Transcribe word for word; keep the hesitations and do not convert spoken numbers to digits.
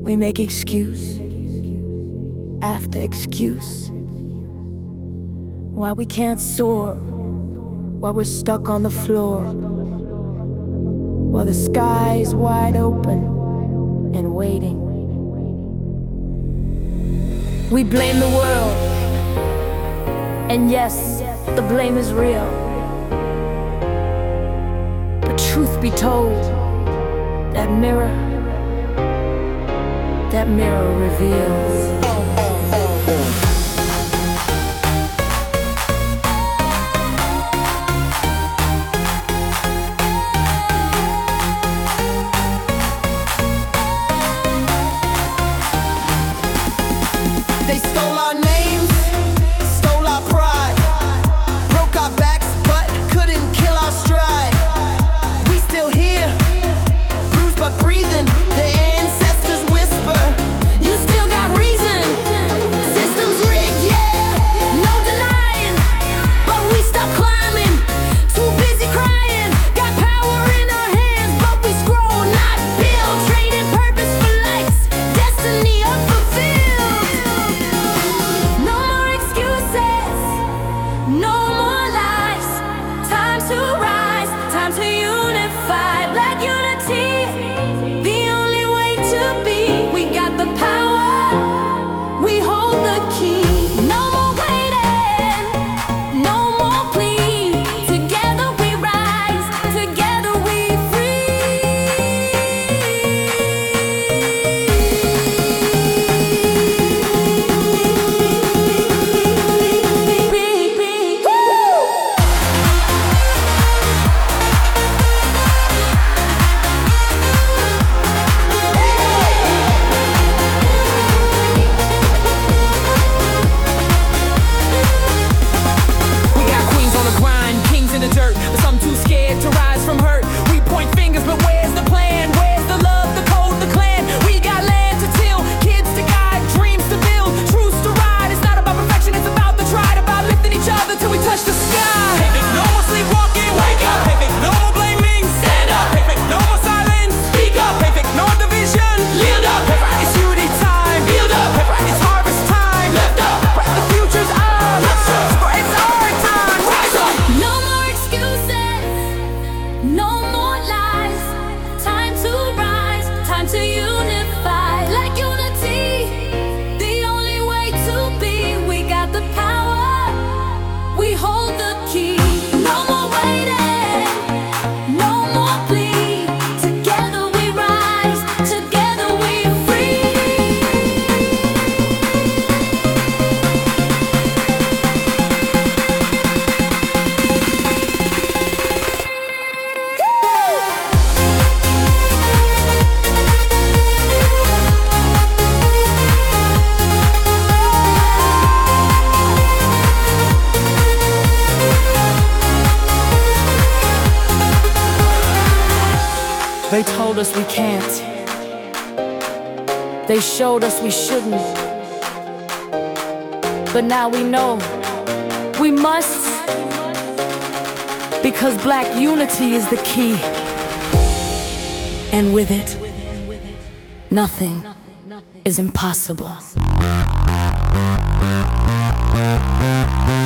We make excuse after excuse. Why we can't soar, why we're stuck on the floor, while the sky's wide open and waiting. We blame the world, and yes, the blame is real. But truth be told, that mirror, that mirror reveals. They stole our names, stole our pride, broke our backs but couldn't kill our stride. We still here, bruised but breathing. The ancestors whisper, you still got reason. Systems rigged, yeah, no denying, but we stop climbing, too busy crying. Got power in our hands, but we scroll, not build. Trading purpose for likes, destiny unfulfilled. No more excuses, no more lies. Time to rise, time to unify. Black unity, the only way to be. We got the power, we hold the key. No more waiting, no more plea. Together we rise, together we free. We got queens on the grind, kings in the dirt, but some too scared to rise from hurt. We point fingers, but where's the plan? Where's the love, the code, the clan? We got land to till, kids to guide, dreams to build, truths to ride. It's not about perfection, it's about the try, about lifting each other till we touch the sky. Perfect, no more sleepwalking, wake up. Perfect, no more blaming, stand up. Perfect, no more silence, speak up. Perfect, no division, yield up. Perfect, it's unity time, build up. Perfect, it's harvest time, lift up. Perfect, the future's ours, let's go. It's our time, rise up. No more excuses, no more lies. Time to rise, time to unify. Like unity, the only way to be. We got the power, we hold the key. No more waiting, no more plea. Together we rise, together we free. They told us we can't. They showed us we shouldn't. But now we know we must. Because black unity is the key. And with it, nothing is impossible.